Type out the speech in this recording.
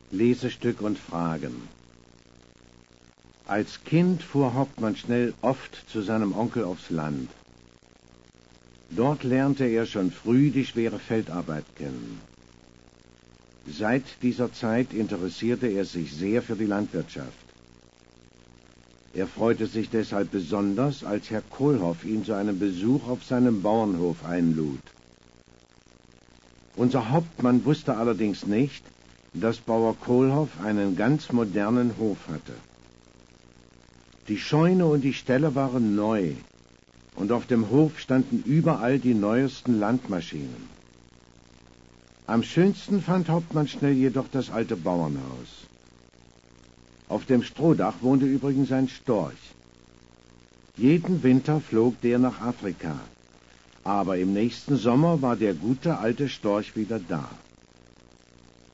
Lesestück und Fragen. Als Kind fuhr Hauptmann Schnell oft zu seinem Onkel aufs Land. Dort lernte er schon früh die schwere Feldarbeit kennen. Seit dieser Zeit interessierte er sich sehr für die Landwirtschaft. Er freute sich deshalb besonders, als Herr Kohlhoff ihn zu einem Besuch auf seinem Bauernhof einlud. Unser Hauptmann wusste allerdings nicht, dass Bauer Kohlhoff einen ganz modernen Hof hatte. Die Scheune und die Ställe waren neu, und auf dem Hof standen überall die neuesten Landmaschinen. Am schönsten fand Hauptmann Schnell jedoch das alte Bauernhaus. Auf dem Strohdach wohnte übrigens ein Storch. Jeden Winter flog der nach Afrika, aber im nächsten Sommer war der gute alte Storch wieder da.